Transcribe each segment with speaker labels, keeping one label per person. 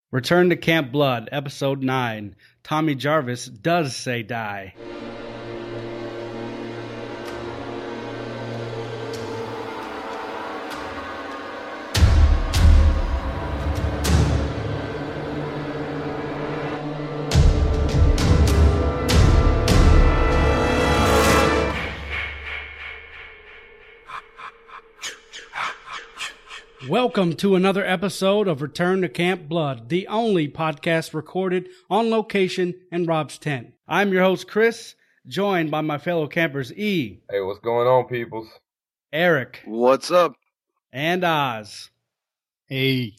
Speaker 1: Return to Camp Blood, Episode 9. Tommy Jarvis does say die. Welcome to another episode of Return to Camp Blood, the only podcast recorded on location in Rob's tent. I'm your host, Chris, joined by my fellow campers, E.
Speaker 2: Hey, what's going on, peoples?
Speaker 1: Eric.
Speaker 3: What's up?
Speaker 1: And Oz.
Speaker 4: Hey.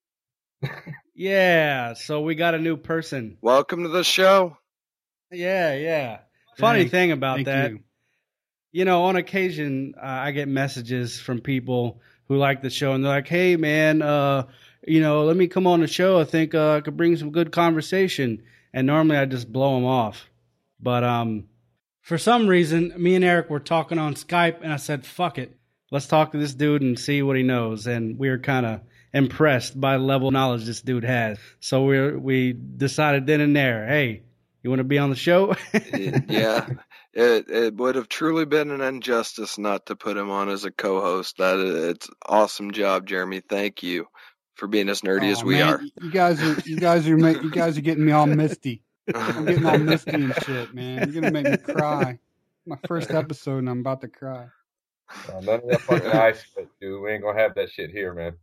Speaker 1: Yeah, so we got a new person.
Speaker 3: Welcome to the show.
Speaker 1: Yeah. Funny thing about that,
Speaker 4: you.
Speaker 1: On occasion, I get messages from people who like the show, and they're like, hey, man, let me come on the show. I think I could bring some good conversation. And normally I just blow them off. But for some reason, me and Eric were talking on Skype, and I said, fuck it. Let's talk to this dude and see what he knows. And we were kind of impressed by the level of knowledge this dude has. So we decided then and there, hey, you want to be on the show?
Speaker 3: Yeah. It would have truly been an injustice not to put him on as a co-host. It's awesome job, Jeremy. Thank you for being as nerdy as we are.
Speaker 4: You guys are getting me all misty. I'm getting all misty and shit, man. You're gonna make me cry. My first episode, and I'm about to cry.
Speaker 2: None of that fucking ice, dude. We ain't gonna have that shit here, man.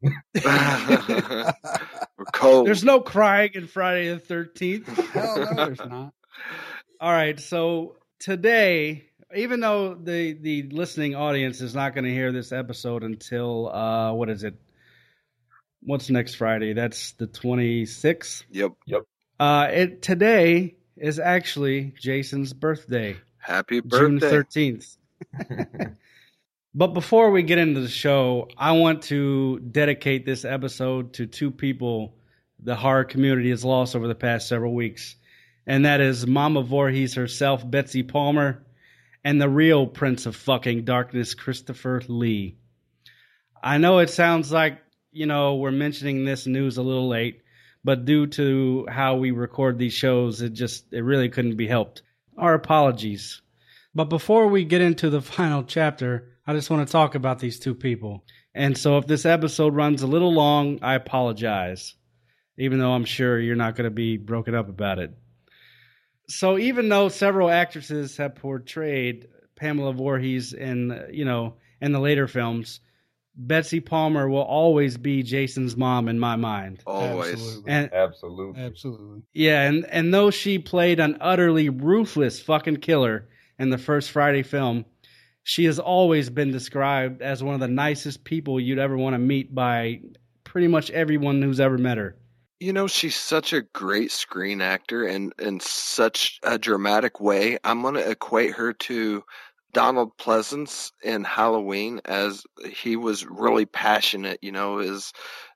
Speaker 3: We're cold.
Speaker 1: There's no crying in Friday the 13th.
Speaker 4: Hell no, there's not.
Speaker 1: All right, so today, even though the listening audience is not going to hear this episode until, what is it? What's next Friday? That's the 26th?
Speaker 3: Yep.
Speaker 1: Today is actually Jason's birthday.
Speaker 3: Happy birthday.
Speaker 1: June 13th. But before we get into the show, I want to dedicate this episode to two people the horror community has lost over the past several weeks. And that is Mama Voorhees herself, Betsy Palmer, and the real Prince of fucking Darkness, Christopher Lee. I know it sounds like, we're mentioning this news a little late, but due to how we record these shows, it really couldn't be helped. Our apologies. But before we get into the final chapter, I just want to talk about these two people. And so if this episode runs a little long, I apologize, even though I'm sure you're not going to be broken up about it. So even though several actresses have portrayed Pamela Voorhees in the later films, Betsy Palmer will always be Jason's mom in my mind.
Speaker 3: Always.
Speaker 2: Absolutely.
Speaker 1: Yeah, and though she played an utterly ruthless fucking killer in the first Friday film, she has always been described as one of the nicest people you'd ever want to meet by pretty much everyone who's ever met her.
Speaker 3: She's such a great screen actor and in such a dramatic way. I'm going to equate her to Donald Pleasance in Halloween, as he was really passionate. His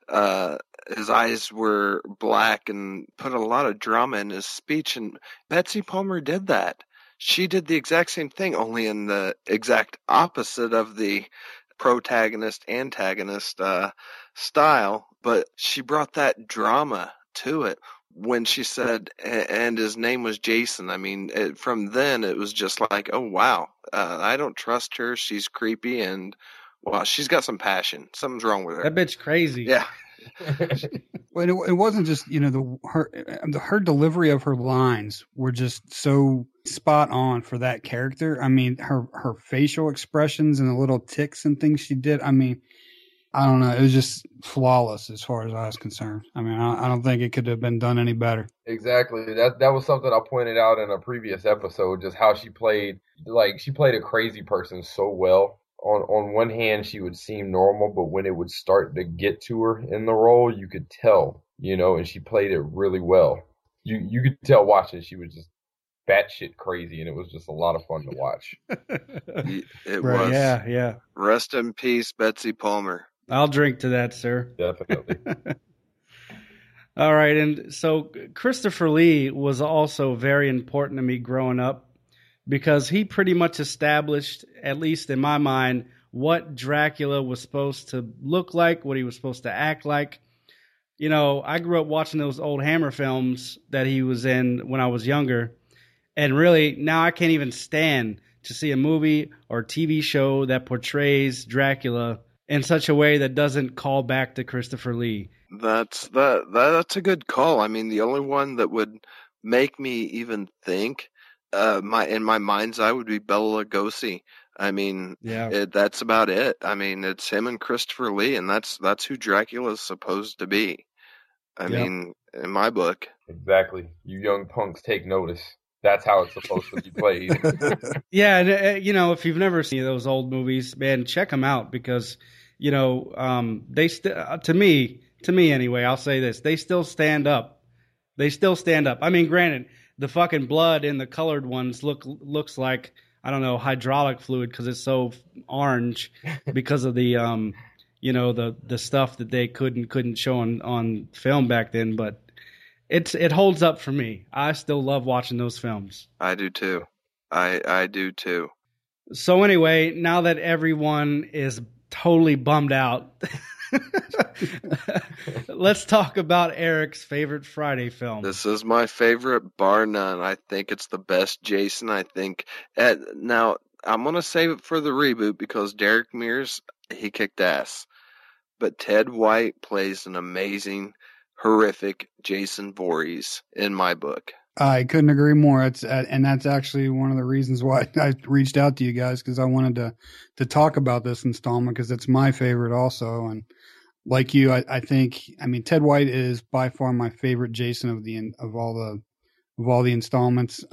Speaker 3: eyes were black and put a lot of drama in his speech. And Betsy Palmer did that. She did the exact same thing, only in the exact opposite of the protagonist-antagonist style, but she brought that drama to it when she said, and his name was Jason. I mean, from then it was just like, oh, wow, I don't trust her. She's creepy, and, wow, she's got some passion. Something's wrong with her.
Speaker 1: That bitch crazy.
Speaker 3: Yeah.
Speaker 4: Well, it wasn't just, her delivery of her lines were just so spot on for that character. I mean, her facial expressions and the little ticks and things she did. I mean, I don't know. It was just flawless as far as I was concerned. I mean, I don't think it could have been done any better.
Speaker 2: Exactly. That was something I pointed out in a previous episode, just how she played a crazy person so well. On one hand, she would seem normal, but when it would start to get to her in the role, you could tell, and she played it really well. You could tell watching, she was just batshit crazy, and it was just a lot of fun to watch.
Speaker 3: It was.
Speaker 1: Yeah.
Speaker 3: Rest in peace, Betsy Palmer.
Speaker 1: I'll drink to that, sir.
Speaker 2: Definitely.
Speaker 1: All right, and so Christopher Lee was also very important to me growing up, because he pretty much established, at least in my mind, what Dracula was supposed to look like, what he was supposed to act like. You know, I grew up watching those old Hammer films that he was in when I was younger. And really, now I can't even stand to see a movie or TV show that portrays Dracula in such a way that doesn't call back to Christopher Lee.
Speaker 3: That's a good call. I mean, the only one that would make me even think, in my mind's eye, would be Bela Lugosi. I mean,
Speaker 1: Yeah.
Speaker 3: that's about it. I mean, it's him and Christopher Lee, and that's who Dracula is supposed to be. I mean, in my book.
Speaker 2: Exactly. You young punks take notice. That's how it's supposed to be played.
Speaker 1: Yeah, and you know, if you've never seen those old movies, man, check them out because, you know, they to me anyway, I'll say this: they still stand up. They still stand up. I mean, granted, the fucking blood in the colored ones looks like, I don't know, hydraulic fluid because it's so orange because of the you know, the stuff that they couldn't show on film back then, but it holds up for me. I still love watching those films.
Speaker 3: I do too. I do too.
Speaker 1: So anyway, now that everyone is totally bummed out, let's talk about Eric's favorite Friday film.
Speaker 3: This is my favorite, bar none. I think it's the best Jason. I think. Now, I'm going to save it for the reboot because Derek Mears, he kicked ass. But Ted White plays an amazing, horrific Jason Voorhees in my book.
Speaker 4: I couldn't agree more. And that's actually one of the reasons why I reached out to you guys, because I wanted to talk about this installment because it's my favorite also. And like you, I think, I mean, Ted White is by far my favorite Jason of all the installments.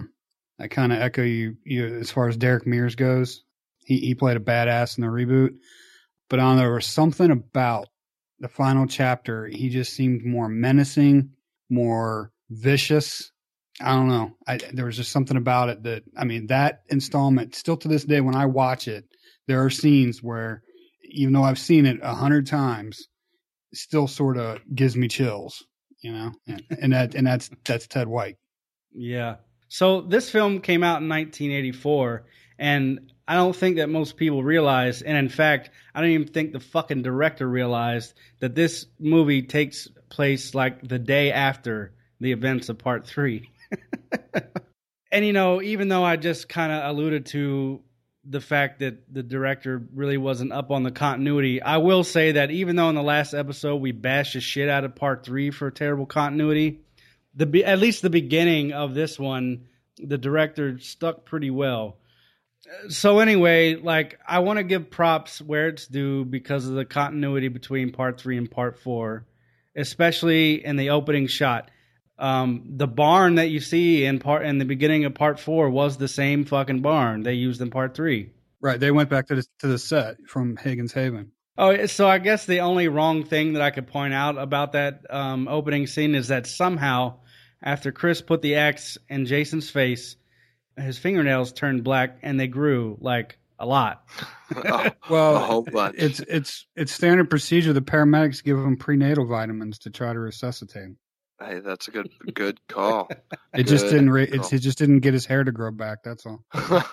Speaker 4: I kind of echo you as far as Derek Mears goes. He played a badass in the reboot, but there was something about the final chapter. He just seemed more menacing, more vicious. I don't know. There was just something about it that, I mean, that installment, still to this day, when I watch it, there are scenes where, even though I've seen it 100 times, it still sort of gives me chills, you know, and that's Ted White.
Speaker 1: Yeah. So this film came out in 1984, and I don't think that most people realize, and in fact, I don't even think the fucking director realized that this movie takes place like the day after the events of Part 3. And, you know, even though I just kind of alluded to the fact that the director really wasn't up on the continuity, I will say that even though in the last episode we bashed the shit out of Part 3 for terrible continuity, at least the beginning of this one, the director stuck pretty well. So anyway, like, I want to give props where it's due because of the continuity between Part 3 and Part 4, especially in the opening shot. The barn that you see in the beginning of Part 4 was the same fucking barn they used in Part 3.
Speaker 4: Right, they went back to the set from Higgins Haven.
Speaker 1: Oh, so I guess the only wrong thing that I could point out about that opening scene is that somehow, after Chris put the axe in Jason's face, his fingernails turned black and they grew like a lot.
Speaker 4: Well,
Speaker 3: a whole bunch.
Speaker 4: It's standard procedure. The paramedics give him prenatal vitamins to try to resuscitate him.
Speaker 3: Hey, that's a good call.
Speaker 4: It just didn't get his hair to grow back. That's all.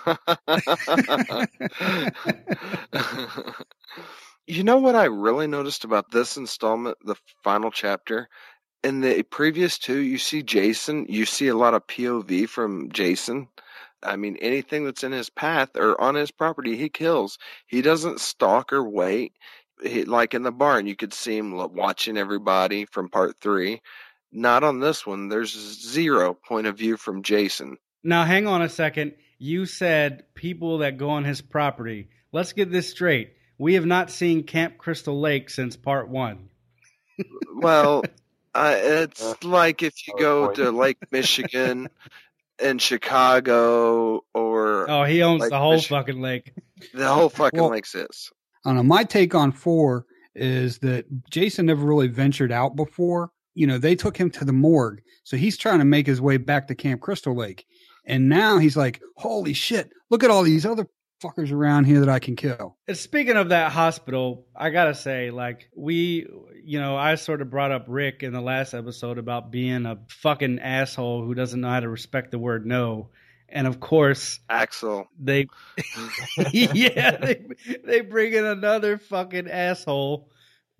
Speaker 3: You know what I really noticed about this installment, the final chapter? In the previous two, you see Jason, you see a lot of POV from Jason. I mean, anything that's in his path or on his property, he kills. He doesn't stalk or wait. Like in the barn, you could see him watching everybody from Part 3. Not on this one. There's 0 point of view from Jason.
Speaker 1: Now, hang on a second. You said people that go on his property. Let's get this straight. We have not seen Camp Crystal Lake since Part 1.
Speaker 3: Well, it's like if you go to Lake Michigan in Chicago or...
Speaker 1: Oh, he owns
Speaker 3: Lake
Speaker 1: the whole
Speaker 3: Michigan.
Speaker 1: fucking lake.
Speaker 3: The whole fucking lake's his.
Speaker 4: I don't know. My take on 4 is that Jason never really ventured out before. You know, they took him to the morgue. So he's trying to make his way back to Camp Crystal Lake. And now he's like, holy shit, look at all these other fuckers around here that I can kill.
Speaker 1: Speaking of that hospital, I gotta say, like, I sort of brought up Rick in the last episode about being a fucking asshole who doesn't know how to respect the word no. And of course,
Speaker 3: Axel.
Speaker 1: they bring in another fucking asshole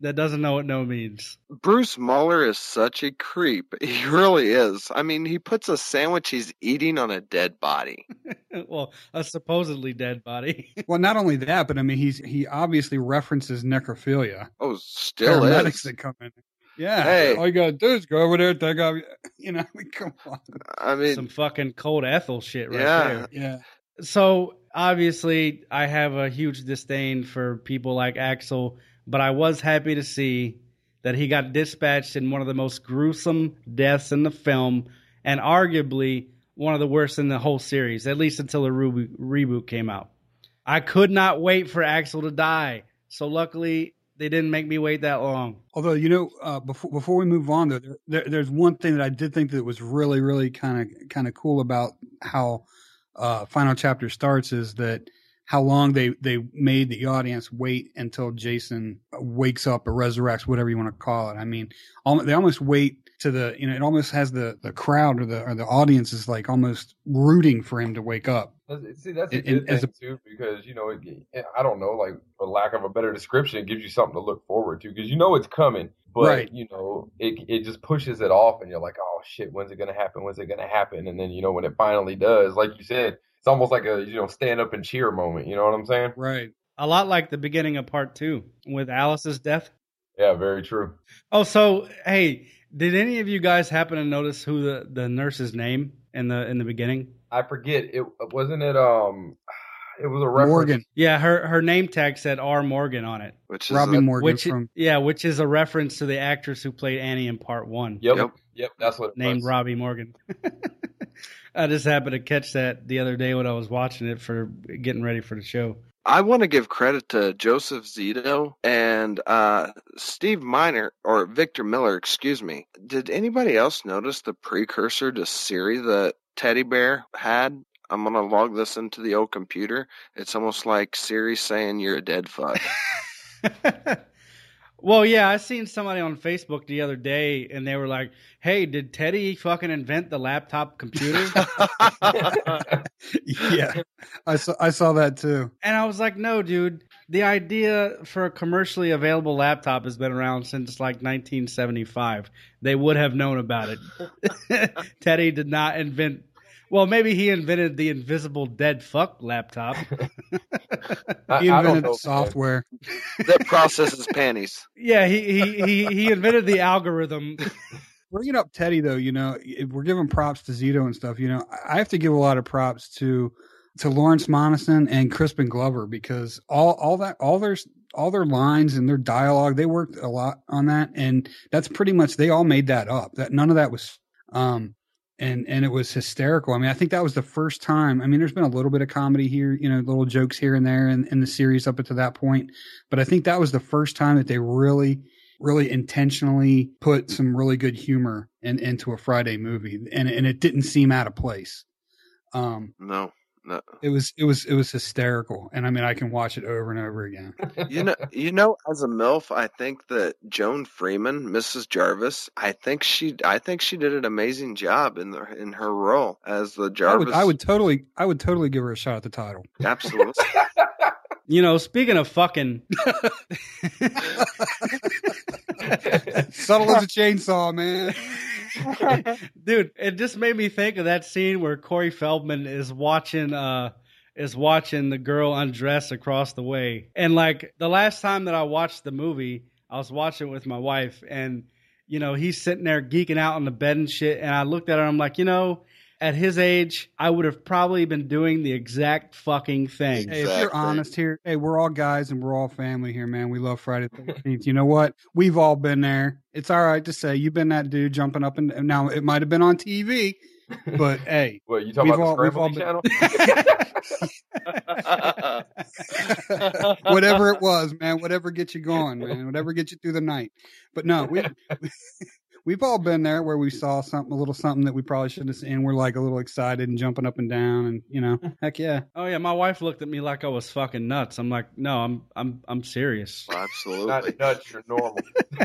Speaker 1: that doesn't know what no means.
Speaker 3: Bruce Muller is such a creep. He really is. I mean, he puts a sandwich he's eating on a dead body.
Speaker 1: Well, a supposedly dead body.
Speaker 4: Well, not only that, but I mean, he obviously references necrophilia.
Speaker 3: Oh, still
Speaker 4: Paramedics
Speaker 3: is.
Speaker 4: that come in. Yeah.
Speaker 3: Hey.
Speaker 4: All you gotta do is go over there, take off. You know, I mean, come on.
Speaker 3: I mean,
Speaker 1: Some fucking cold Ethel shit right
Speaker 3: Yeah.
Speaker 1: there.
Speaker 4: Yeah.
Speaker 1: So obviously, I have a huge disdain for people like Axel, but I was happy to see that he got dispatched in one of the most gruesome deaths in the film, and arguably one of the worst in the whole series, at least until the reboot came out. I could not wait for Axel to die, so luckily they didn't make me wait that long.
Speaker 4: Although, you know, before we move on, though, there's one thing that I did think that was really, really kind of cool about how final chapter starts is that how long they made the audience wait until Jason wakes up or resurrects, whatever you want to call it. I mean, they almost wait to the, you know, it almost has the crowd or the audience is like almost rooting for him to wake up.
Speaker 2: See, that's a good thing too, because, you know, I don't know, like, for lack of a better description, it gives you something to look forward to, because you know it's coming, but,
Speaker 4: right.
Speaker 2: You know, it just pushes it off, and you're like, oh, shit, when's it going to happen? When's it going to happen? And then, you know, when it finally does, like you said, it's almost like a, you know, stand up and cheer moment. You know what I'm saying?
Speaker 4: Right.
Speaker 1: A lot like the beginning of part 2 with Alice's death.
Speaker 2: Yeah, very true.
Speaker 1: Oh, so, hey, did any of you guys happen to notice who the nurse's name in the beginning?
Speaker 2: I forget. It wasn't it. It was a reference.
Speaker 4: Morgan.
Speaker 1: Yeah, her name tag said R. Morgan on it.
Speaker 3: which is
Speaker 4: Robbie Morgan
Speaker 1: Which
Speaker 4: from.
Speaker 1: which is a reference to the actress who played Annie in part 1.
Speaker 2: Yep. That's what it
Speaker 1: Named
Speaker 2: was.
Speaker 1: Robbie Morgan. I just happened to catch that the other day when I was watching it for getting ready for the show.
Speaker 3: I want to give credit to Joseph Zito and Steve Miner, or Victor Miller, excuse me. Did anybody else notice the precursor to Siri that Teddy Bear had? I'm going to log this into the old computer. It's almost like Siri saying you're a dead fuck.
Speaker 1: Well, yeah, I seen somebody on Facebook the other day, and they were like, hey, did Teddy fucking invent the laptop computer?
Speaker 4: Yeah, I saw that too.
Speaker 1: And I was like, no, dude. The idea for a commercially available laptop has been around since like 1975. They would have known about it. Teddy did not invent. Well, maybe he invented the invisible dead fuck laptop.
Speaker 4: He invented the software
Speaker 3: that processes panties.
Speaker 1: Yeah, he invented the algorithm.
Speaker 4: Bringing up Teddy, though, you know, if we're giving props to Zito and stuff, you know, I have to give a lot of props to Lawrence Monason and Crispin Glover, because all their lines and their dialogue, they worked a lot on that, and that's pretty much, they all made that up. That none of that was and it was hysterical. I mean, I think that was the first time. I mean, there's been a little bit of comedy here, you know, little jokes here and there in the series up until that point, but I think that was the first time that they really intentionally put some really good humor into a Friday movie, and it didn't seem out of place.
Speaker 3: No.
Speaker 4: It was hysterical, and I mean, I can watch it over and over again.
Speaker 3: You know, as a MILF, I think that Joan Freeman, Mrs. Jarvis, I think she did an amazing job in her role as the Jarvis.
Speaker 4: I would totally give her a shot at the title.
Speaker 3: Absolutely.
Speaker 1: You know, speaking of fucking,
Speaker 4: subtle as a chainsaw, man.
Speaker 1: Dude, it just made me think of that scene where Corey Feldman is watching the girl undress across the way. And like the last time that I watched the movie, I was watching it with my wife, and you know, he's sitting there geeking out on the bed and shit, and I looked at her and I'm like, you know, at his age, I would have probably been doing the exact fucking thing.
Speaker 4: Hey, if you're honest here, hey, we're all guys and we're all family here, man. We love Friday the 13th. You know what? We've all been there. It's all right to say you've been that dude jumping up and now it might have been on TV, but hey.
Speaker 2: What, you talking about the Scramble channel?
Speaker 4: Whatever it was, man. Whatever gets you going, man. Whatever gets you through the night. But no, we've all been there where we saw a little something that we probably shouldn't have seen. We're like a little excited and jumping up and down, and you know, heck yeah.
Speaker 1: Oh yeah, my wife looked at me like I was fucking nuts. I'm like, no, I'm serious.
Speaker 3: Absolutely.
Speaker 2: Not nuts, you're normal.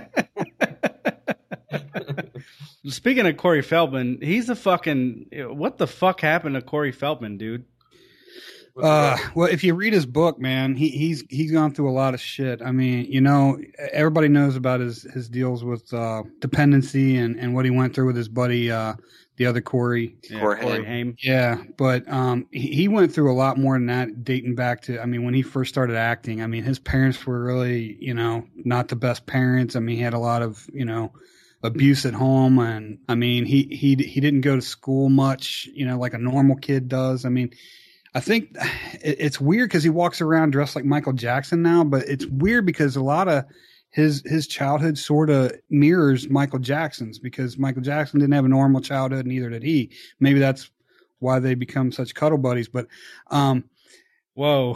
Speaker 1: Speaking of Corey Feldman, he's a fucking. What the fuck happened to Corey Feldman, dude?
Speaker 4: Well, if you read his book, man, he's gone through a lot of shit. I mean, you know, everybody knows about his deals with dependency and what he went through with his buddy, the other Corey.
Speaker 1: Yeah, Corey Haim.
Speaker 4: Yeah, but he went through a lot more than that, dating back to, I mean, when he first started acting. I mean, his parents were really, you know, not the best parents. I mean, he had a lot of, you know, abuse at home, and I mean, he didn't go to school much, you know, like a normal kid does. I mean, I think it's weird because he walks around dressed like Michael Jackson now, but it's weird because a lot of his childhood sort of mirrors Michael Jackson's, because Michael Jackson didn't have a normal childhood, neither did he. Maybe that's why they become such cuddle buddies. But
Speaker 1: whoa.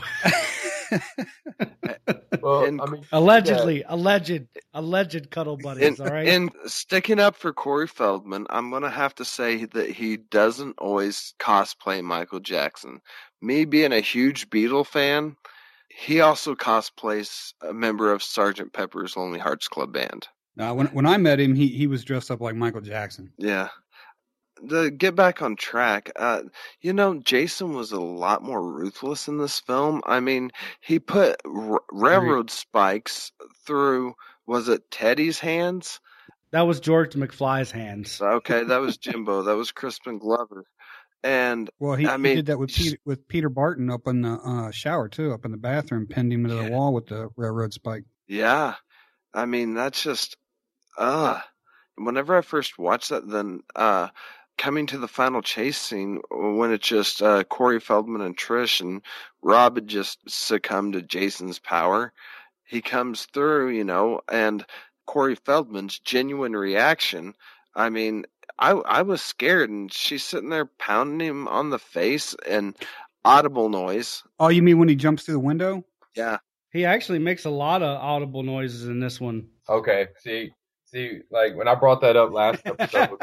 Speaker 2: Well, I mean,
Speaker 1: alleged cuddle buddies. All right.
Speaker 3: And sticking up for Corey Feldman, I'm gonna have to say that he doesn't always cosplay Michael Jackson. Me being a huge Beatle fan, he also cosplays a member of Sgt. Pepper's Lonely Hearts Club Band.
Speaker 4: When I met him, he was dressed up like Michael Jackson.
Speaker 3: Yeah. To get back on track, you know, Jason was a lot more ruthless in this film. I mean, he put railroad spikes through, was it Teddy's hands?
Speaker 1: That was George McFly's hands.
Speaker 3: Okay, that was Jimbo. That was Crispin Glover. And
Speaker 4: well, he did that with Peter Barton up in the shower too, up in the bathroom, pinned him to the wall with the railroad spike.
Speaker 3: Yeah, I mean, that's just whenever I first watched that, then coming to the final chase scene when it's just Corey Feldman and Trish, and Rob had just succumbed to Jason's power. He comes through, you know, and Corey Feldman's genuine reaction. I mean, I was scared, and she's sitting there pounding him on the face and audible noise.
Speaker 4: Oh, you mean when he jumps through the window?
Speaker 3: Yeah.
Speaker 1: He actually makes a lot of audible noises in this one.
Speaker 2: Okay, see, like when I brought that up last episode,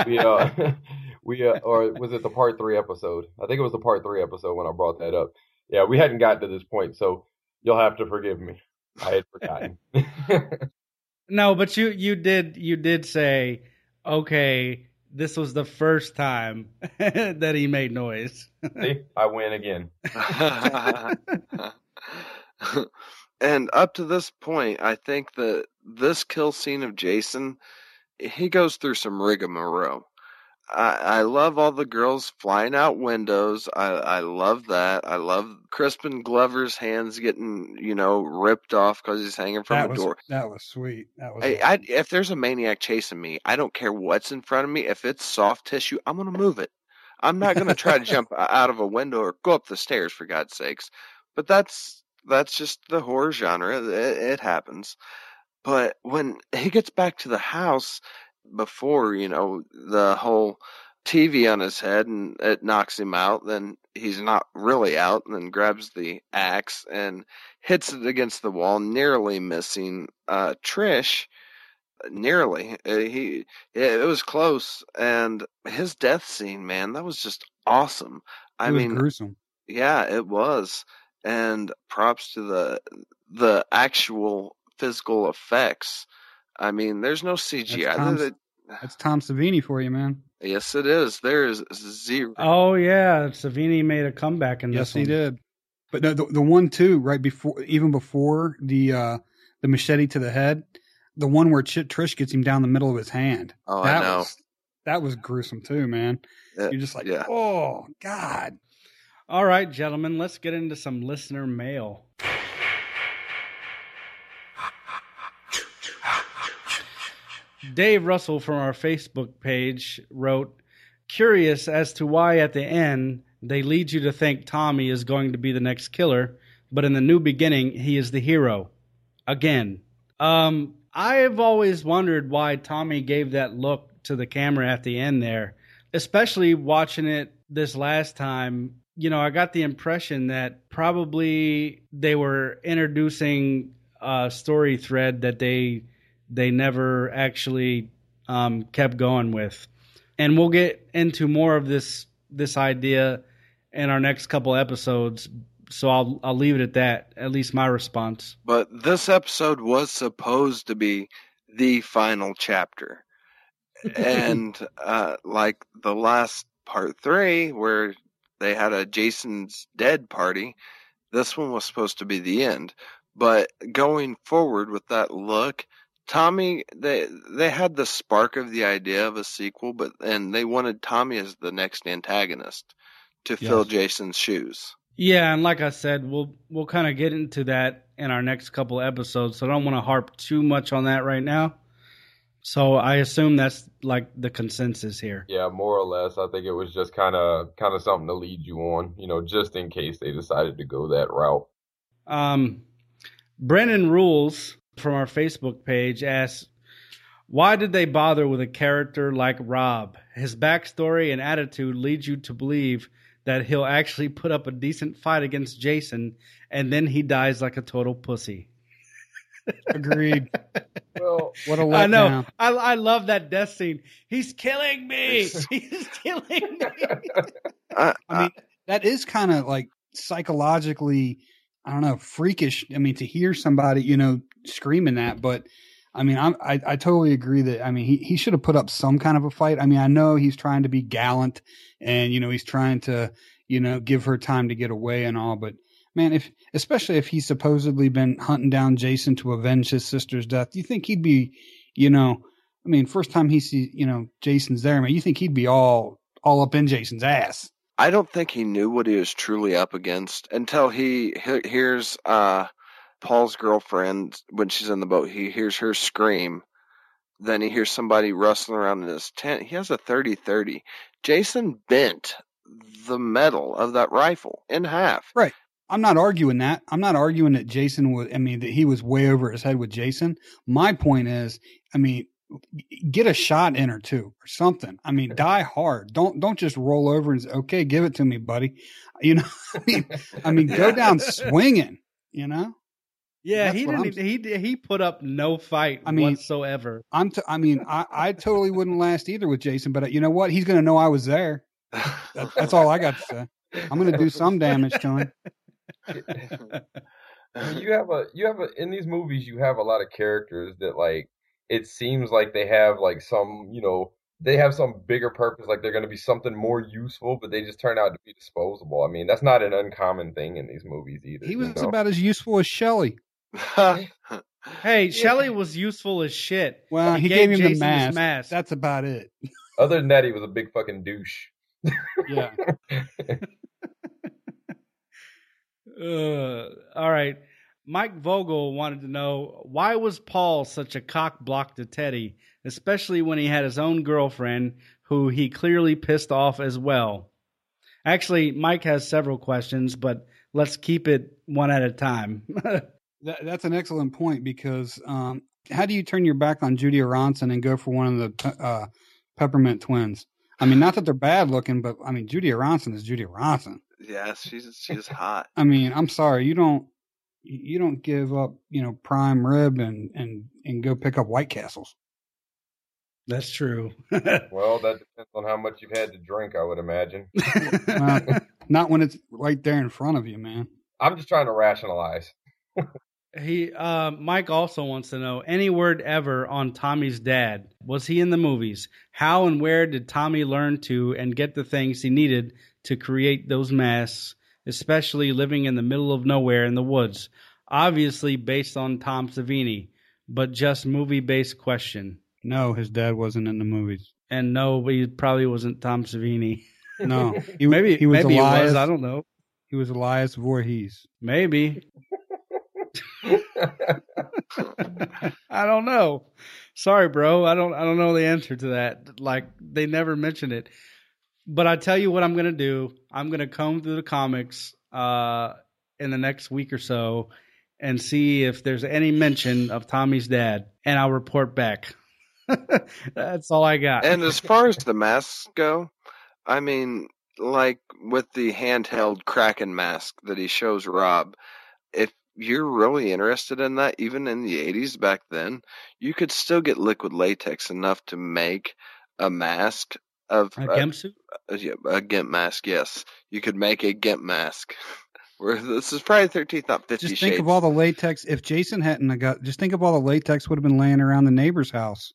Speaker 2: or was it the part 3 episode? I think it was the part 3 episode when I brought that up. Yeah, we hadn't gotten to this point, so you'll have to forgive me. I had forgotten.
Speaker 1: No, but you did say, okay, this was the first time that he made noise.
Speaker 2: See, I win again.
Speaker 3: And up to this point, I think that this kill scene of Jason, he goes through some rigmarole. I love all the girls flying out windows. I love that. I love Crispin Glover's hands getting, you know, ripped off because he's hanging from a door.
Speaker 4: That was sweet. That was.
Speaker 3: If there's a maniac chasing me, I don't care what's in front of me. If it's soft tissue, I'm gonna move it. I'm not gonna try to jump out of a window or go up the stairs, for God's sakes. But that's just the horror genre. It happens. But when he gets back to the house, before, you know, the whole TV on his head and it knocks him out, then he's not really out, and then grabs the axe and hits it against the wall, nearly missing Trish. Nearly. It was close, and his death scene, man, that was just awesome.
Speaker 4: It was gruesome.
Speaker 3: Yeah, it was. And props to the actual physical effects. I mean, there's no CGI.
Speaker 4: That's Tom Savini for you, man.
Speaker 3: Yes, it is. There is zero.
Speaker 1: Oh yeah, Savini made a comeback in this one.
Speaker 4: Yes, he did. But no, the one too, right before, even before the machete to the head, the one where Trish gets him down the middle of his hand.
Speaker 3: Oh, I know.
Speaker 4: That was gruesome too, man. You're just like, oh God.
Speaker 1: All right, gentlemen, let's get into some listener mail. Dave Russell from our Facebook page wrote, curious as to why at the end they lead you to think Tommy is going to be the next killer, but in the new beginning, he is the hero. Again. I've always wondered why Tommy gave that look to the camera at the end there, especially watching it this last time. You know, I got the impression that probably they were introducing a story thread that they never actually kept going with. And we'll get into more of this idea in our next couple episodes, so I'll leave it at that, at least my response.
Speaker 3: But this episode was supposed to be the final chapter. And like the last part 3, where they had a Jason's Dead party, this one was supposed to be the end. But going forward with that look, Tommy, they had the spark of the idea of a sequel, and they wanted Tommy as the next antagonist to fill Jason's shoes.
Speaker 1: Yeah, and like I said, we'll kind of get into that in our next couple episodes, so I don't want to harp too much on that right now. So I assume that's like the consensus here.
Speaker 2: Yeah, more or less. I think it was just kind of something to lead you on, just in case they decided to go that route.
Speaker 1: Brennan Rules from our Facebook page asks, why did they bother with a character like Rob? His backstory and attitude leads you to believe that he'll actually put up a decent fight against Jason, and then he dies like a total pussy.
Speaker 4: Agreed.
Speaker 2: Well,
Speaker 4: what a letdown.
Speaker 1: I know. I love that death scene. He's killing me. He's killing me.
Speaker 4: I mean, that is kind of like psychologically, I don't know, freakish. I mean, to hear somebody, screaming that, but I mean, I totally agree that, I mean, he should have put up some kind of a fight. I mean, I know he's trying to be gallant and, he's trying to, give her time to get away and all, but man, especially if he's supposedly been hunting down Jason to avenge his sister's death, do you think he'd be, I mean, first time he sees, Jason's there, man, you think he'd be all up in Jason's ass?
Speaker 3: I don't think he knew what he was truly up against until he hears Paul's girlfriend when she's in the boat. He hears her scream. Then he hears somebody rustling around in his tent. He has a 30-30. Jason bent the metal of that rifle in half.
Speaker 4: Right. I'm not arguing that. I'm not arguing that Jason was, that he was way over his head with Jason. My point is, get a shot in or two or something. Die hard. Don't just roll over and say, okay, give it to me, buddy. Go down swinging,
Speaker 1: Yeah, he put up no fight whatsoever.
Speaker 4: I totally wouldn't last either with Jason, but you know what? He's going to know I was there. That's all I got to say. I'm going to do some damage to him.
Speaker 2: You have in these movies, you have a lot of characters that, like, it seems like they have like some, they have some bigger purpose, like they're going to be something more useful, but they just turn out to be disposable. I mean, that's not an uncommon thing in these movies either.
Speaker 4: He was about as useful as Shelley.
Speaker 1: Hey, Shelley was useful as shit.
Speaker 4: Well, he gave him the mask. That's about it.
Speaker 2: Other than that, he was a big fucking douche.
Speaker 4: Yeah.
Speaker 1: All right. Mike Vogel wanted to know, why was Paul such a cock block to Teddy, especially when he had his own girlfriend who he clearly pissed off as well? Actually, Mike has several questions, but let's keep it one at a time.
Speaker 4: That's an excellent point, because how do you turn your back on Judy Aronson and go for one of the Peppermint Twins? I mean, not that they're bad looking, but I mean, Judy Aronson is Judy Aronson.
Speaker 3: Yeah, she's hot.
Speaker 4: I mean, I'm sorry, you don't give up, prime rib and go pick up White Castles.
Speaker 1: That's true.
Speaker 2: Well, that depends on how much you've had to drink, I would imagine.
Speaker 4: Not when it's right there in front of you, man.
Speaker 2: I'm just trying to rationalize.
Speaker 1: Mike also wants to know, any word ever on Tommy's dad? Was he in the movies? How and where did Tommy learn to and get the things he needed to create those masks, especially living in the middle of nowhere in the woods? Obviously based on Tom Savini, but just movie-based question.
Speaker 4: No, his dad wasn't in the movies.
Speaker 1: And no, he probably wasn't Tom Savini.
Speaker 4: No.
Speaker 1: Maybe he was. I don't know.
Speaker 4: He was Elias Voorhees.
Speaker 1: Maybe. I don't know. Sorry, bro. I don't know the answer to that. Like, they never mention it. But I tell you what I'm going to do. I'm going to comb through the comics in the next week or so and see if there's any mention of Tommy's dad, and I'll report back. That's all I got.
Speaker 3: And as far as the masks go, I mean, like with the handheld Kraken mask that he shows Rob, if you're really interested in that, even in the 80s back then, you could still get liquid latex enough to make a mask of
Speaker 1: a GIMP suit?
Speaker 3: A GIMP mask, yes. You could make a GIMP mask. This is Friday the 13th, not 50
Speaker 4: Just
Speaker 3: Shades.
Speaker 4: think of all the latex. If Jason hadn't got, just think of all the latex would have been laying around the neighbor's house.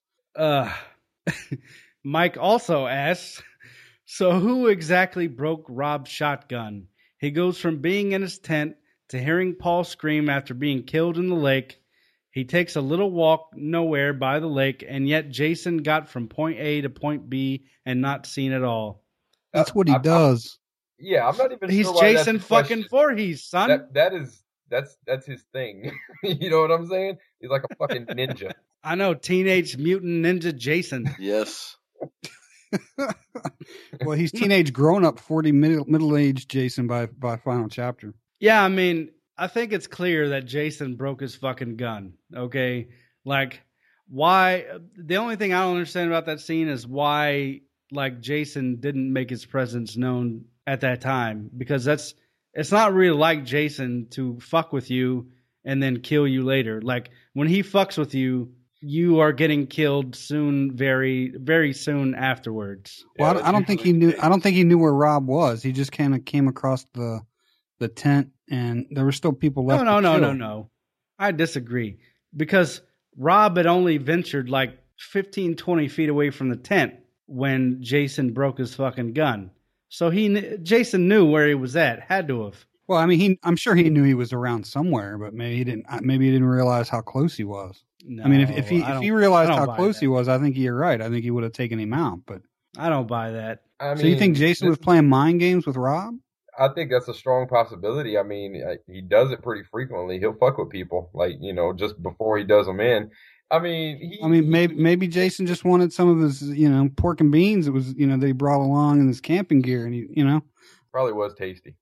Speaker 1: Mike also asks, so who exactly broke Rob's shotgun? He goes from being in his tent to hearing Paul scream after being killed in the lake. He takes a little walk nowhere by the lake, and yet Jason got from point A to point B and not seen at all.
Speaker 4: That's what he does.
Speaker 2: I'm not even
Speaker 1: He's
Speaker 2: sure why
Speaker 1: Jason
Speaker 2: that's
Speaker 1: fucking Voorhees, son.
Speaker 2: That's his thing. You know what I'm saying? He's like a fucking ninja.
Speaker 1: I know, Teenage Mutant Ninja Jason.
Speaker 3: Yes.
Speaker 4: Well, he's teenage grown-up 40 middle-aged Jason by final chapter.
Speaker 1: Yeah, I mean, I think it's clear that Jason broke his fucking gun, okay? Like, why? The only thing I don't understand about that scene is why, like, Jason didn't make his presence known at that time. Because it's not really like Jason to fuck with you and then kill you later. Like, when he fucks with you, you are getting killed soon, very, very soon afterwards.
Speaker 4: Well, I don't think he knew. I don't think he knew where Rob was. He just kind of came across the tent, and there were still people left.
Speaker 1: No. I disagree, because Rob had only ventured like 15, 20 feet away from the tent when Jason broke his fucking gun. So Jason knew where he was at. Had to have.
Speaker 4: Well, I mean, I'm sure he knew he was around somewhere, but maybe he didn't. Maybe he didn't realize how close he was.
Speaker 1: No,
Speaker 4: I mean, if he realized how close
Speaker 1: that.
Speaker 4: he was, I think you're right. I think he would have taken him out. But
Speaker 1: I don't buy that.
Speaker 2: I mean,
Speaker 4: so you think Jason was playing mind games with Rob?
Speaker 2: I think that's a strong possibility. I mean, he does it pretty frequently. He'll fuck with people, like, you know, just before he does them in. I mean,
Speaker 4: maybe Jason just wanted some of his, you know, pork and beans. It was, you know, that he brought along in his camping gear, and he, you know,
Speaker 2: probably was tasty.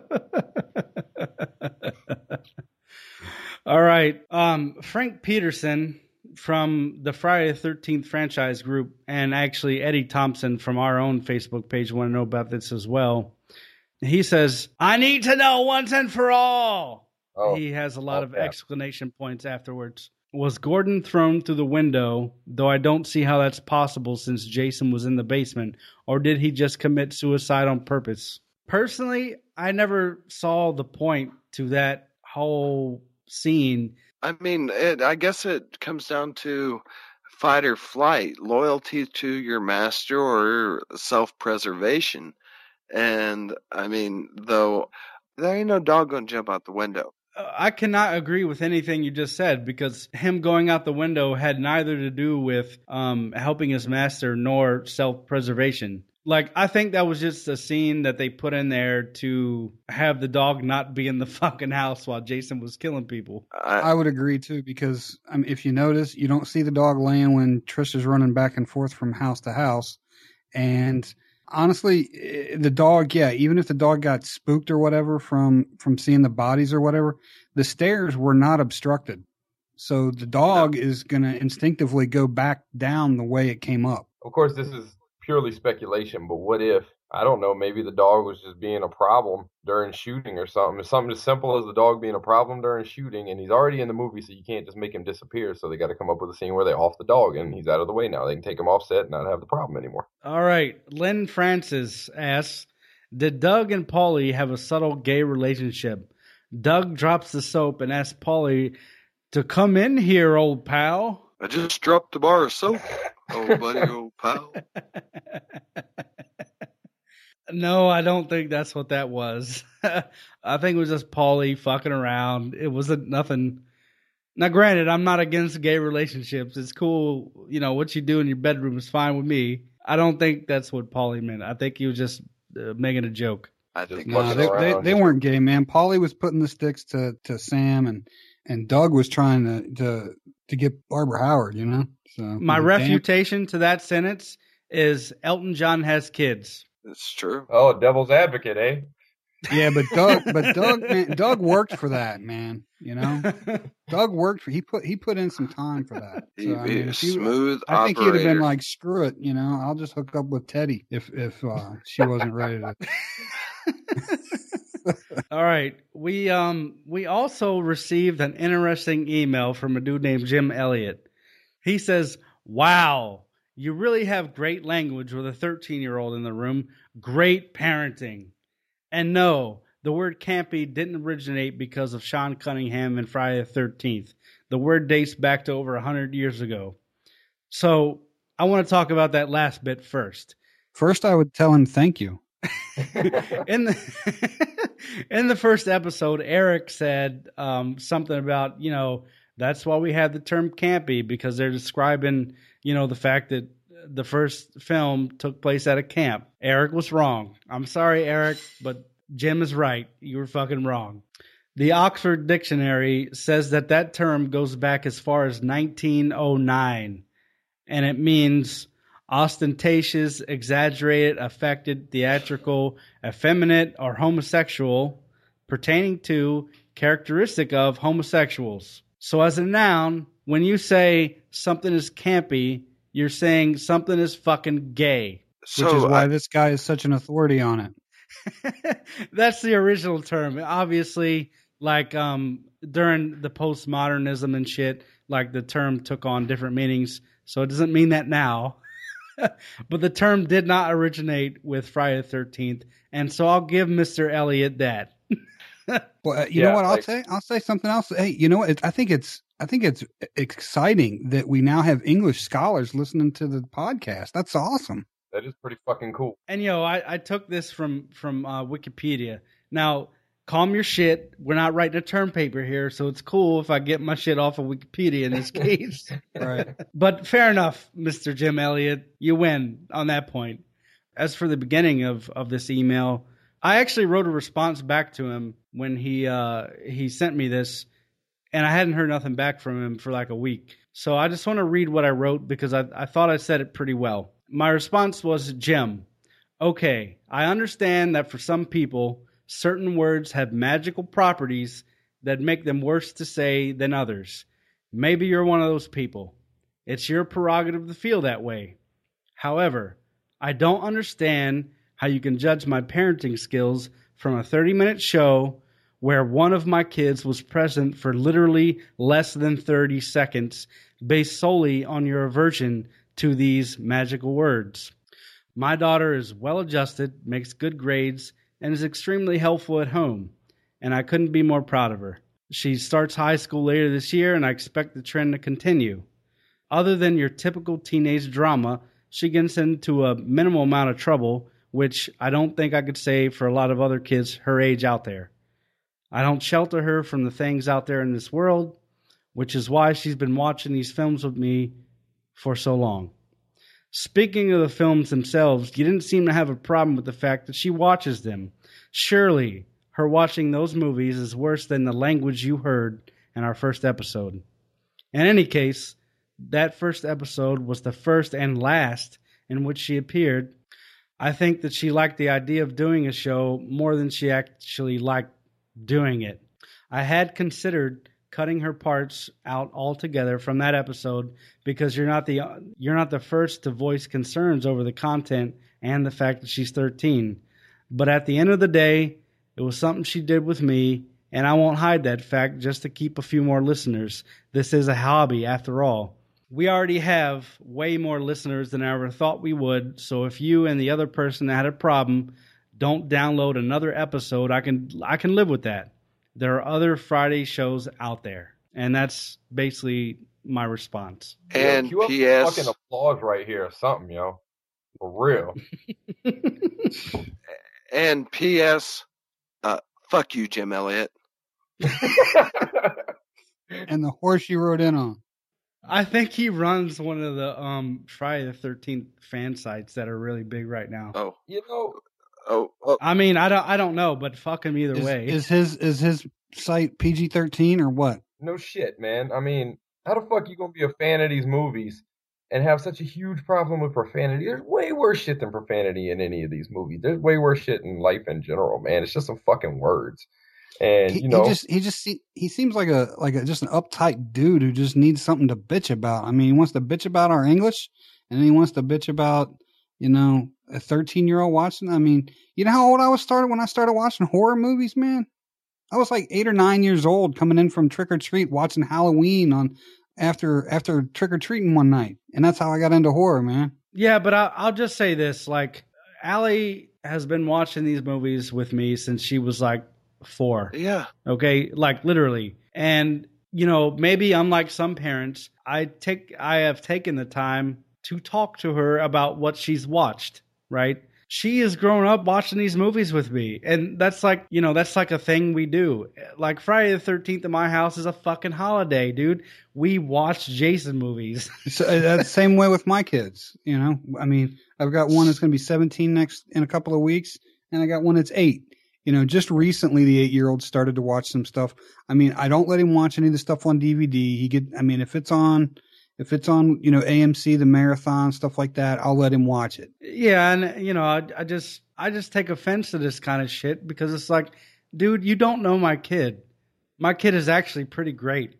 Speaker 1: All right. Frank Peterson from the Friday the 13th franchise group, and actually Eddie Thompson from our own Facebook page want to know about this as well. He says, I need to know once and for all. Oh, he has a lot of exclamation points afterwards. Was Gordon thrown through the window, though I don't see how that's possible since Jason was in the basement, or did he just commit suicide on purpose? Personally, I never saw the point to that whole scene.
Speaker 3: I mean, I guess it comes down to fight or flight, loyalty to your master or self-preservation. And, I mean, though, there ain't no dog gonna jump out the window.
Speaker 1: I cannot agree with anything you just said, because him going out the window had neither to do with helping his master nor self-preservation. Like, I think that was just a scene that they put in there to have the dog not be in the fucking house while Jason was killing people.
Speaker 4: I would agree, too, because if you notice, you don't see the dog laying when Trish is running back and forth from house to house. And honestly, the dog, yeah, even if the dog got spooked or whatever from seeing the bodies or whatever, the stairs were not obstructed. So the dog is going to instinctively go back down the way it came up.
Speaker 2: Of course, this is purely speculation, but what if, I don't know, maybe the dog was just being a problem during shooting or something. It's something as simple as the dog being a problem during shooting, and he's already in the movie, so you can't just make him disappear. So they got to come up with a scene where they off the dog, and he's out of the way now. They can take him off set and not have the problem anymore.
Speaker 1: All right. Lynn Francis asks, did Doug and Paulie have a subtle gay relationship? Doug drops the soap and asks Paulie to come in here, old pal.
Speaker 3: I just dropped the bar of soap, old buddy, old pal.
Speaker 1: No, I don't think that's what that was. I think it was just Paulie fucking around. It wasn't nothing. Now, granted, I'm not against gay relationships. It's cool. You know, what you do in your bedroom is fine with me. I don't think that's what Paulie meant. I think he was just making a joke.
Speaker 3: I think
Speaker 4: they weren't gay, man. Paulie was putting the sticks to Sam, and Doug was trying to get Barbara Howard, you know? So
Speaker 1: my refutation to that sentence is Elton John has kids.
Speaker 3: It's true.
Speaker 2: Oh, devil's advocate, eh?
Speaker 4: Yeah, but Doug worked for that, man. You know, Doug worked for. He put in some time for that. So, I mean,
Speaker 3: smooth.
Speaker 4: I think he'd have been like, screw it. You know, I'll just hook up with Teddy if she wasn't ready to.
Speaker 1: All right, we also received an interesting email from a dude named Jim Elliott. He says, "Wow, you really have great language with a 13-year-old in the room. Great parenting." And no, the word campy didn't originate because of Sean Cunningham and Friday the 13th. The word dates back to over 100 years ago. So I want to talk about that last bit first.
Speaker 4: First, I would tell him thank you.
Speaker 1: in the in the first episode, Eric said something about, that's why we have the term campy, because they're describing, the fact that the first film took place at a camp. Eric was wrong. I'm sorry, Eric, but Jim is right. You were fucking wrong. The Oxford Dictionary says that term goes back as far as 1909, and it means ostentatious, exaggerated, affected, theatrical, effeminate, or homosexual, pertaining to, characteristic of homosexuals. So as a noun, when you say something is campy, you're saying something is fucking gay.
Speaker 4: Which is why this guy is such an authority on it.
Speaker 1: That's the original term. Obviously, like during the postmodernism and shit, like the term took on different meanings. So it doesn't mean that now. But the term did not originate with Friday the 13th. And so I'll give Mr. Elliott that.
Speaker 4: Well, you know what? I'll say something else. Hey, you know what? I think it's exciting that we now have English scholars listening to the podcast. That's awesome.
Speaker 2: That is pretty fucking cool.
Speaker 1: And I took this from Wikipedia. Now, calm your shit. We're not writing a term paper here, so it's cool if I get my shit off of Wikipedia in this case.
Speaker 4: Right.
Speaker 1: But fair enough, Mr. Jim Elliott. You win on that point. As for the beginning of this email, I actually wrote a response back to him when he sent me this, and I hadn't heard nothing back from him for like a week. So I just want to read what I wrote because I thought I said it pretty well. My response was, Jim, okay, I understand that for some people, certain words have magical properties that make them worse to say than others. Maybe you're one of those people. It's your prerogative to feel that way. However, I don't understand how you can judge my parenting skills from a 30-minute show where one of my kids was present for literally less than 30 seconds based solely on your aversion to these magical words. My daughter is well-adjusted, makes good grades, and is extremely helpful at home, and I couldn't be more proud of her. She starts high school later this year, and I expect the trend to continue. Other than your typical teenage drama, she gets into a minimal amount of trouble, which I don't think I could say for a lot of other kids her age out there. I don't shelter her from the things out there in this world, which is why she's been watching these films with me for so long. Speaking of the films themselves, you didn't seem to have a problem with the fact that she watches them. Surely, her watching those movies is worse than the language you heard in our first episode. In any case, that first episode was the first and last in which she appeared. I think that she liked the idea of doing a show more than she actually liked doing it. I had considered cutting her parts out altogether from that episode because you're not the first to voice concerns over the content and the fact that she's 13. But at the end of the day, it was something she did with me, and I won't hide that fact just to keep a few more listeners. This is a hobby after all. We already have way more listeners than I ever thought we would, so if you and the other person that had a problem don't download another episode, I can live with that. There are other Friday shows out there, and that's basically my response.
Speaker 3: And
Speaker 2: yo,
Speaker 3: P.S.
Speaker 2: fucking applause right here or something, yo. For real.
Speaker 3: And P.S. Fuck you, Jim Elliott.
Speaker 4: And the horse you rode in on.
Speaker 1: I think he runs one of the Friday the 13th fan sites that are really big right now.
Speaker 3: Oh,
Speaker 2: You know,
Speaker 1: I mean, I don't know, but fuck him either way.
Speaker 4: Is his site PG-13 or what?
Speaker 2: no shit, man. I mean, how the fuck you gonna be a fan of these movies and have such a huge problem with profanity? There's way worse shit than profanity in any of these movies. There's way worse shit in life in general, man. It's just some fucking words. And
Speaker 4: he seems like a just an uptight dude who just needs something to bitch about. I mean, he wants to bitch about our English, and then he wants to bitch about, a 13-year-old watching. I mean, you know how old I was when I started watching horror movies, man? I was like 8 or 9 years old, coming in from trick or treat, watching Halloween after trick or treating one night, and that's how I got into horror, man.
Speaker 1: Yeah, but I'll just say this: like, Allie has been watching these movies with me since she was like 4.
Speaker 3: yeah.
Speaker 1: Okay, like literally. And maybe unlike some parents, I have taken the time to talk to her about what she's watched, right? she has grown up watching these movies with me. And that's like, that's like a thing we do. Like Friday the 13th in my house is a fucking holiday, dude. We watch Jason movies.
Speaker 4: So that's the same way with my kids. I mean, I've got one that's going to be 17 in a couple of weeks, and I got one that's 8. Just recently the 8-year-old started to watch some stuff. I mean, I don't let him watch any of the stuff on DVD. If it's on, AMC, the marathon, stuff like that, I'll let him watch it.
Speaker 1: Yeah, and I just take offense to this kind of shit because it's like, dude, you don't know my kid. My kid is actually pretty great.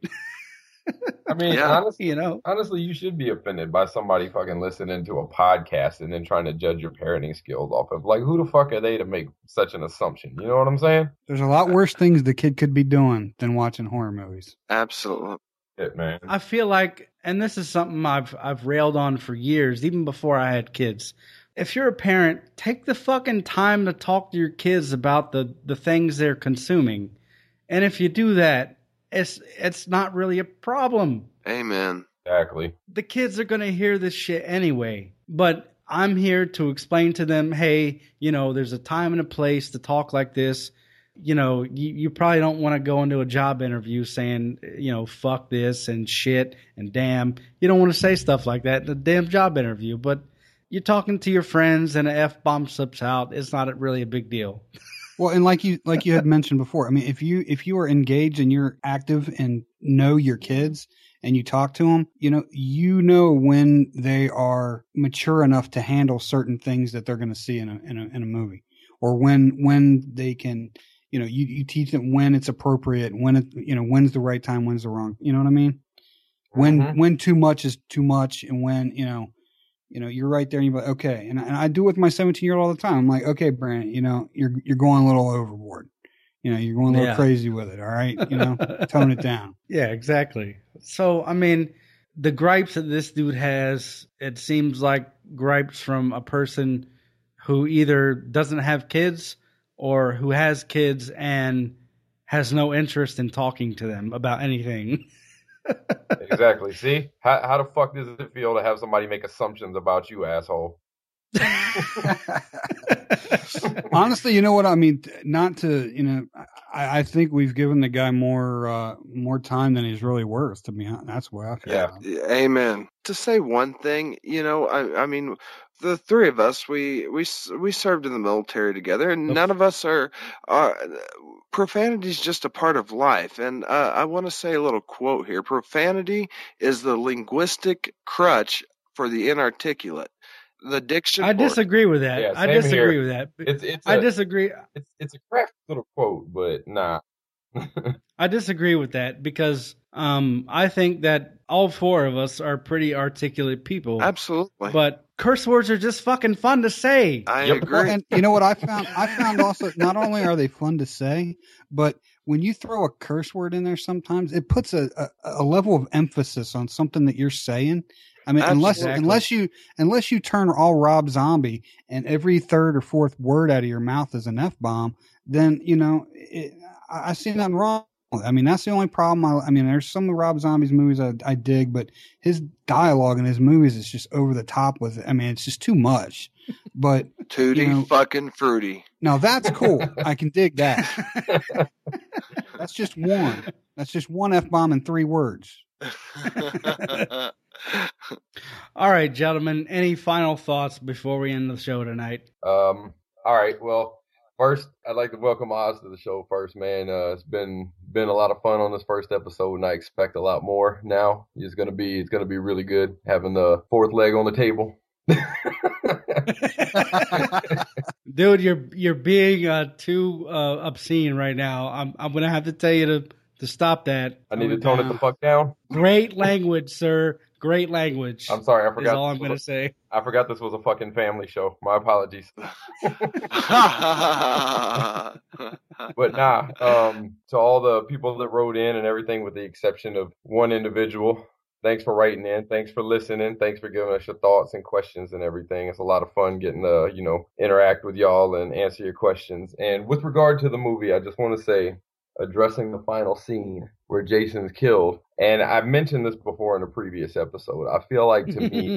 Speaker 2: I mean, honestly, you should be offended by somebody fucking listening to a podcast and then trying to judge your parenting skills off of. Like, who the fuck are they to make such an assumption? You know what I'm saying?
Speaker 4: There's a lot worse things the kid could be doing than watching horror movies.
Speaker 3: Absolutely.
Speaker 2: It, man.
Speaker 1: I feel like, and this is something I've railed on for years, even before I had kids. If you're a parent, take the fucking time to talk to your kids about the things they're consuming. And if you do that, it's not really a problem.
Speaker 3: Amen.
Speaker 2: Exactly.
Speaker 1: The kids are going to hear this shit anyway. But I'm here to explain to them, hey, there's a time and a place to talk like this. You probably don't want to go into a job interview saying, fuck this and shit and damn. You don't want to say stuff like that in a damn job interview. But you're talking to your friends and an F-bomb slips out. It's not really a big deal.
Speaker 4: Well, and like you had mentioned before, I mean, if you are engaged and you're active and know your kids and you talk to them, you know when they are mature enough to handle certain things that they're going to see in a movie, or when they can, you teach them when it's appropriate, when's the right time, when's the wrong, you know what I mean? When too much is too much, and when you're right there, and you're like, okay. And I do it with my 17-year-old all the time. I'm like, okay, Brandon, you're going a little overboard. You're going a little crazy with it. All right. Tone it down.
Speaker 1: Yeah, exactly. So, I mean, the gripes that this dude has, it seems like gripes from a person who either doesn't have kids or who has kids and has no interest in talking to them about anything.
Speaker 2: Exactly. See? How the fuck does it feel to have somebody make assumptions about you, asshole?
Speaker 4: Honestly, you know what I mean? Not to, I think we've given the guy more time than he's really worth. To be honest, that's where I feel.
Speaker 3: Yeah. Amen. To say one thing, I mean, the three of us, we served in the military together, and none of us are profanity is just a part of life. And I want to say a little quote here. Profanity is the linguistic crutch for the inarticulate. The diction.
Speaker 1: I disagree with that.
Speaker 2: Yeah,
Speaker 1: I disagree with that. I disagree.
Speaker 2: It's a crafty little quote, but nah.
Speaker 1: I disagree with that because I think that all four of us are pretty articulate people.
Speaker 3: Absolutely.
Speaker 1: But curse words are just fucking fun to say.
Speaker 3: I agree.
Speaker 4: And you know what I found? I found also, not only are they fun to say, but when you throw a curse word in there sometimes, it puts a level of emphasis on something that you're saying. I mean, unless you turn all Rob Zombie and every third or fourth word out of your mouth is an F-bomb, then, I see nothing wrong. I mean, that's the only problem. I mean, there's some of Rob Zombie's movies I dig, but his dialogue in his movies is just over the top with it. I mean, it's just too much. But
Speaker 3: Tutti fucking fruity.
Speaker 4: No, that's cool. I can dig that. That's just one. That's just one F-bomb in 3 words.
Speaker 1: All right, gentlemen, any final thoughts before we end the show tonight?
Speaker 2: All right. Well, first, I'd like to welcome Oz to the show first, man. It's been a lot of fun on this first episode, and I expect a lot more now. It's gonna be really good having the fourth leg on the table.
Speaker 1: Dude, you're being too obscene right now. I'm gonna have to tell you to stop that.
Speaker 2: I need to tone it the fuck down.
Speaker 1: Great language, sir. Great language.
Speaker 2: I'm sorry, I forgot.
Speaker 1: Is all I'm going to say.
Speaker 2: I forgot this was a fucking family show. My apologies. But nah, to all the people that wrote in and everything, with the exception of one individual, thanks for writing in. Thanks for listening. Thanks for giving us your thoughts and questions and everything. It's a lot of fun getting to, interact with y'all and answer your questions. And with regard to the movie, I just want to say, addressing the final scene where Jason's killed, and I've mentioned this before in a previous episode, I feel like, to me, that's one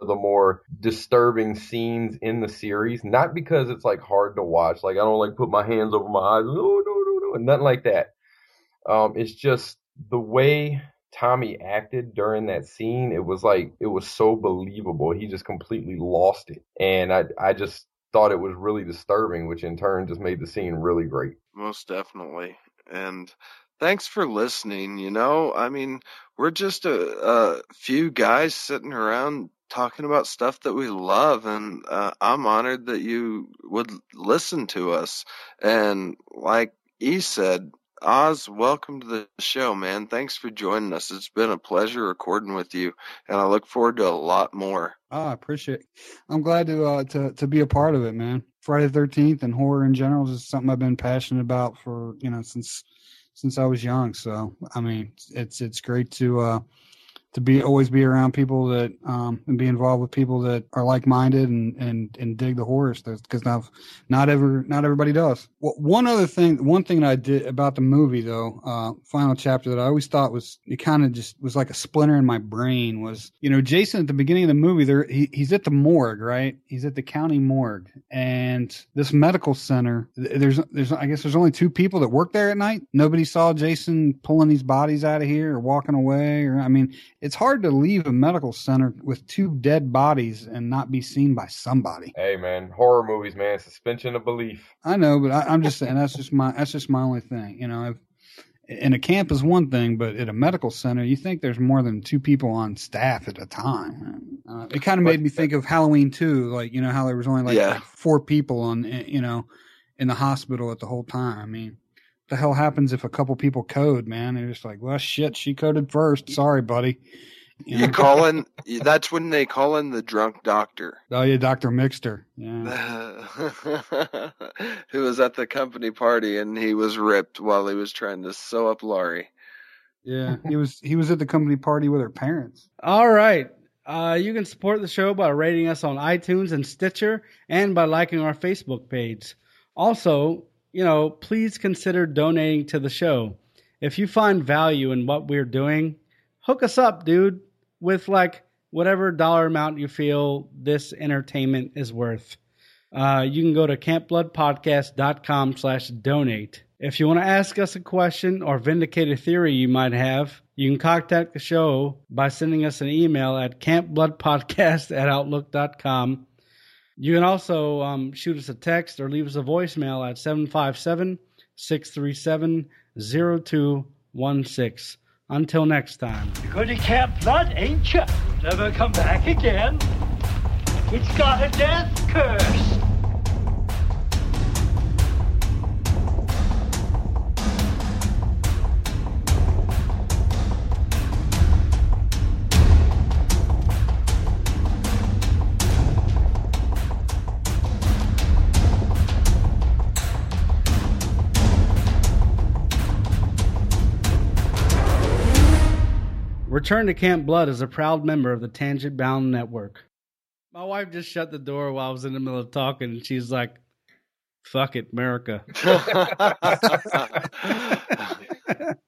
Speaker 2: the more disturbing scenes in the series. Not because it's like hard to watch. Like I don't like put my hands over my eyes. No, and nothing like that. It's just the way Tommy acted during that scene. It was so believable. He just completely lost it, and I just thought it was really disturbing, which in turn just made the scene really great.
Speaker 3: Most definitely. And thanks for listening. You know, I mean, we're just a few guys sitting around talking about stuff that we love, and I'm honored that you would listen to us. And like E said, Oz, welcome to the show, man. Thanks for joining us. It's been a pleasure recording with you, and I look forward to a lot more.
Speaker 4: Oh, I appreciate it. I'm glad to be a part of it, man. Friday the 13th and horror in general is something I've been passionate about for, since I was young. So, I mean, it's great to always be around people that and be involved with people that are like-minded and dig the horror stuff, because not everybody does. Well, one thing that I did about the movie though, Final Chapter, that I always thought was, it kind of just was like a splinter in my brain, was, Jason at the beginning of the movie, he's at the morgue, right? He's at the county morgue, and this medical center, there's I guess there's only 2 people that work there at night. Nobody saw Jason pulling these bodies out of here or walking away, or, I mean, it's hard to leave a medical center with 2 dead bodies and not be seen by somebody.
Speaker 2: Hey man, horror movies, man, suspension of belief.
Speaker 4: I know, but I'm just saying that's just my only thing. In a camp is one thing, but at a medical center, you think there's more than 2 people on staff at a time. It kind of made me think of Halloween 2, like, how there was only like 4 people on, in the hospital at the whole time. I mean, the hell happens if a couple people code, man? They're just like, well, shit, she coded first. Sorry, buddy.
Speaker 3: That's when they call in the drunk doctor.
Speaker 4: Oh yeah, Dr. Mixter. Yeah.
Speaker 3: Who was at the company party, and he was ripped while he was trying to sew up Laurie.
Speaker 4: Yeah, he was at the company party with her parents.
Speaker 1: All right. You can support the show by rating us on iTunes and Stitcher, and by liking our Facebook page. Also, please consider donating to the show. If you find value in what we're doing, hook us up, dude, with like whatever dollar amount you feel this entertainment is worth. You can go to campbloodpodcast.com/donate. If you want to ask us a question or vindicate a theory you might have, you can contact the show by sending us an email at campbloodpodcast@outlook.com. You can also shoot us a text or leave us a voicemail at 757-637-0216. Until next time.
Speaker 5: You're going to Camp Blood, ain't you? Never come back again. It's got a death curse.
Speaker 1: Return to Camp Blood is a proud member of the Tangent Bound Network. My wife just shut the door while I was in the middle of talking, and she's like, fuck it, America.